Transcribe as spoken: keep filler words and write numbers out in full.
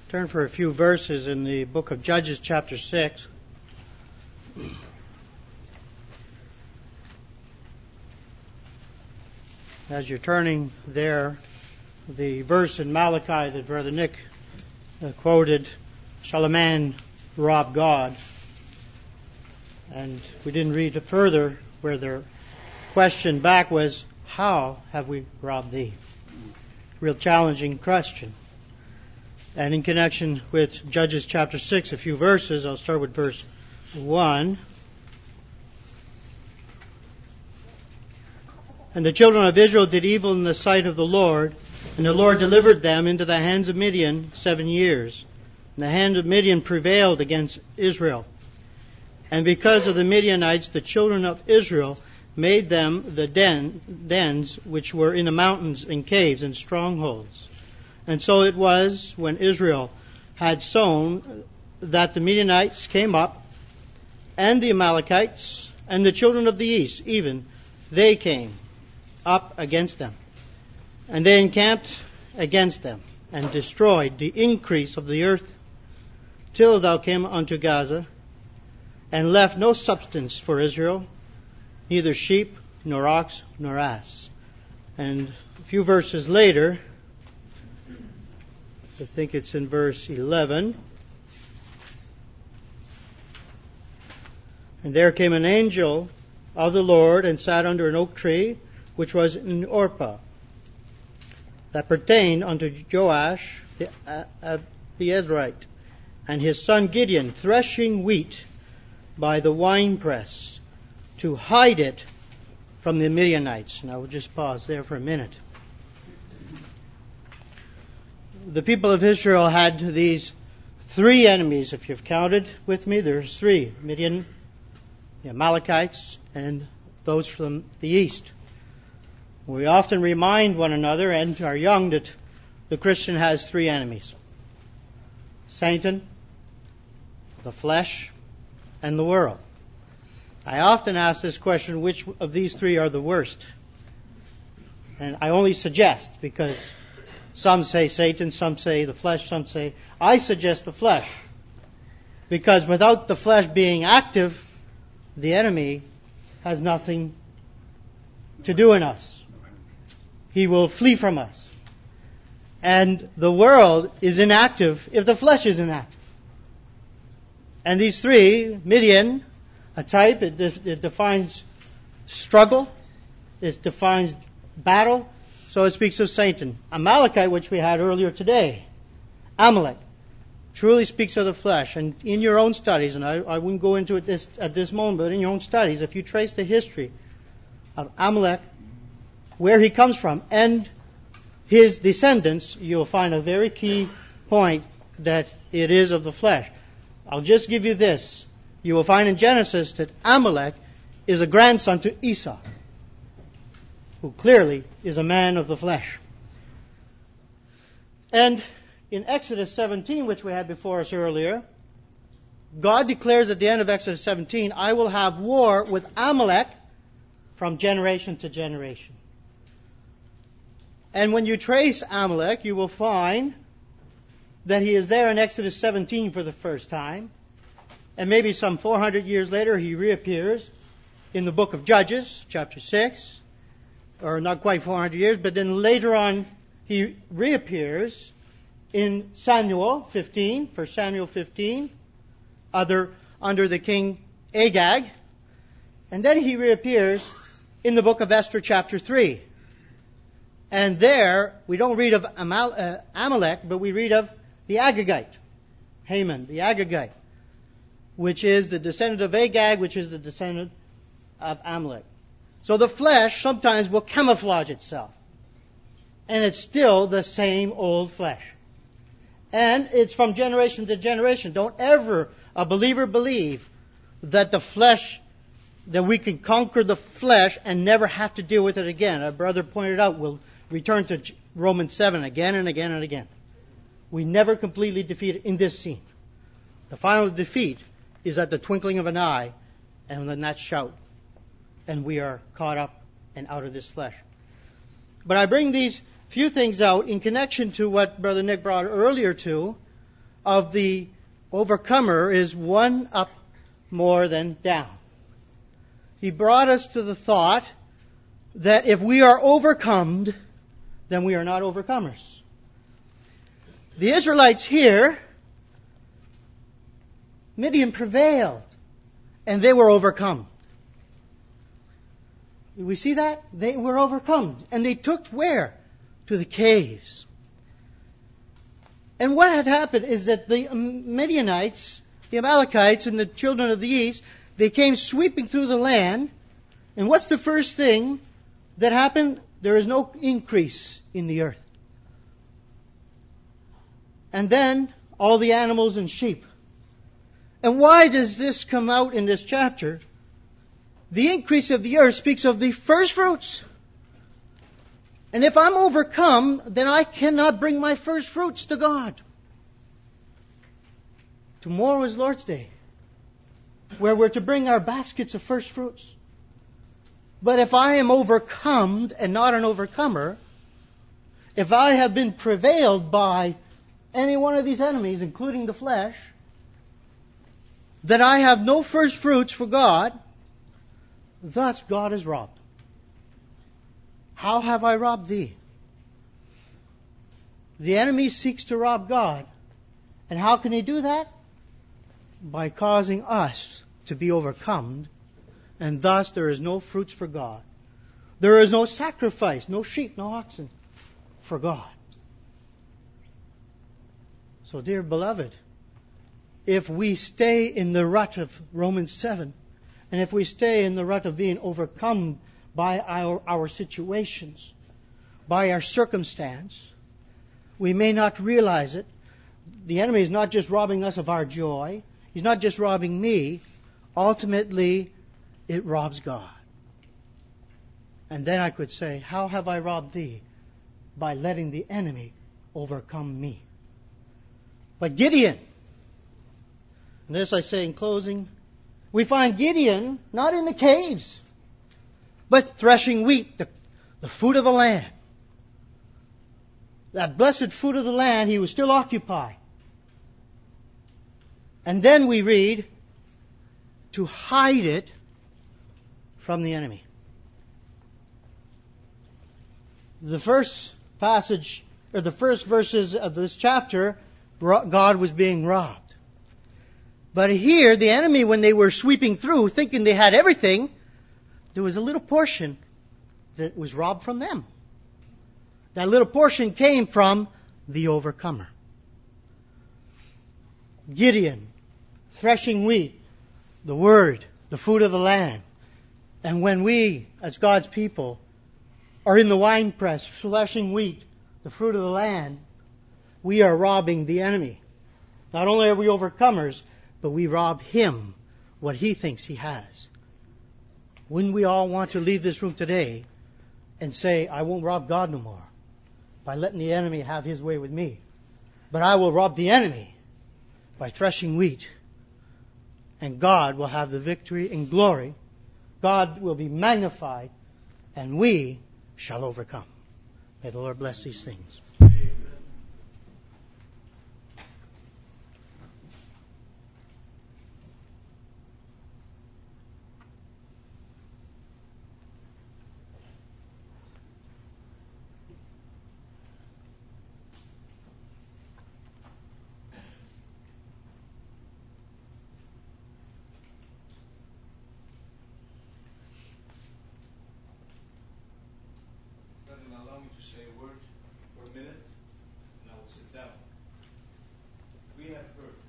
Turn for a few verses in the book of Judges, chapter six. As you're turning there, the verse in Malachi that Brother Nick uh, quoted, shall a man rob God? And we didn't read it further, where their question back was, how have we robbed thee? Real challenging question. And in connection with Judges chapter six, a few verses, I'll start with verse one. And the children of Israel did evil in the sight of the Lord, and the Lord delivered them into the hands of Midian seven years. And the hand of Midian prevailed against Israel. And because of the Midianites, the children of Israel made them the den, dens which were in the mountains and caves and strongholds. And so it was when Israel had sown that the Midianites came up, and the Amalekites, and the children of the east, even, they came up against them. And they encamped against them, and destroyed the increase of the earth, till thou came unto Gaza, and left no substance for Israel, neither sheep, nor ox, nor ass. And a few verses later, I think it's in verse eleven. And there came an angel of the Lord and sat under an oak tree, which was in Orpah, that pertained unto Joash the Abiezrite, and his son Gideon, threshing wheat by the winepress, to hide it from the Midianites. And I will just pause there for a minute. The people of Israel had these three enemies, if you've counted with me. There's three: Midian, the Amalekites, and those from the east. We often remind one another and are young that the Christian has three enemies: Satan, the flesh, and the world. I often ask this question, which of these three are the worst? And I only suggest, because some say Satan, some say the flesh, some say... I suggest the flesh. Because without the flesh being active, the enemy has nothing to do in us. He will flee from us. And the world is inactive if the flesh is inactive. And these three, Midian, a type, it, it defines struggle, it defines battle. So it speaks of Satan. Amalekite, which we had earlier today, Amalek, truly speaks of the flesh. And in your own studies, and I, I wouldn't go into it this, at this moment, but in your own studies, if you trace the history of Amalek, where he comes from, and his descendants, you'll find a very key point that it is of the flesh. I'll just give you this. You will find in Genesis that Amalek is a grandson to Esau, who clearly is a man of the flesh. And in Exodus seventeen, which we had before us earlier, God declares at the end of Exodus seventeen, I will have war with Amalek from generation to generation. And when you trace Amalek, you will find that he is there in Exodus seventeen for the first time. And maybe some four hundred years later, he reappears in the book of Judges, chapter six. Or not quite four hundred years, but then later on he reappears in Samuel fifteen, First Samuel fifteen, other, under the king Agag. And then he reappears in the book of Esther chapter three. And there we don't read of Amal, uh, Amalek, but we read of the Agagite, Haman, the Agagite, which is the descendant of Agag, which is the descendant of Amalek. So the flesh sometimes will camouflage itself. And it's still the same old flesh. And it's from generation to generation. Don't ever, a believer, believe that the flesh, that we can conquer the flesh and never have to deal with it again. Our brother pointed out, we'll return to Romans seven again and again and again. We never completely defeat it in this scene. The final defeat is at the twinkling of an eye, and then that shout. And we are caught up and out of this flesh. But I bring these few things out in connection to what Brother Nick brought earlier to, of the overcomer is one up more than down. He brought us to the thought that if we are overcome, then we are not overcomers. The Israelites here, Midian prevailed, and they were overcome. We see that? They were overcome. And they took where? To the caves. And what had happened is that the Midianites, the Amalekites, and the children of the east, they came sweeping through the land. And what's the first thing that happened? There is no increase in the earth. And then all the animals and sheep. And why does this come out in this chapter? The increase of the earth speaks of the first fruits. And if I'm overcome, then I cannot bring my first fruits to God. Tomorrow is Lord's Day, where we're to bring our baskets of first fruits. But if I am overcome and not an overcomer, if I have been prevailed by any one of these enemies, including the flesh, that I have no first fruits for God, thus God is robbed. How have I robbed thee? The enemy seeks to rob God. And how can he do that? By causing us to be overcome, and thus there is no fruits for God. There is no sacrifice, no sheep, no oxen for God. So, dear beloved, if we stay in the rut of Romans seven, and if we stay in the rut of being overcome by our, our situations, by our circumstance, we may not realize it. The enemy is not just robbing us of our joy. He's not just robbing me. Ultimately, it robs God. And then I could say, how have I robbed thee? By letting the enemy overcome me. But Gideon, and this I say in closing, we find Gideon not in the caves, but threshing wheat, the, the food of the land. That blessed food of the land, he was still occupied. And then we read, to hide it from the enemy. The first passage, or the first verses of this chapter, God was being robbed. But here, the enemy, when they were sweeping through, thinking they had everything, there was a little portion that was robbed from them. That little portion came from the overcomer. Gideon, threshing wheat, the word, the food of the land. And when we, as God's people, are in the winepress, threshing wheat, the fruit of the land, we are robbing the enemy. Not only are we overcomers, but we rob him what he thinks he has. Wouldn't we all want to leave this room today and say, I won't rob God no more by letting the enemy have his way with me, but I will rob the enemy by threshing wheat, and God will have the victory and glory. God will be magnified, and we shall overcome. May the Lord bless these things. Allow me to say a word for a minute, and I will sit down. We have heard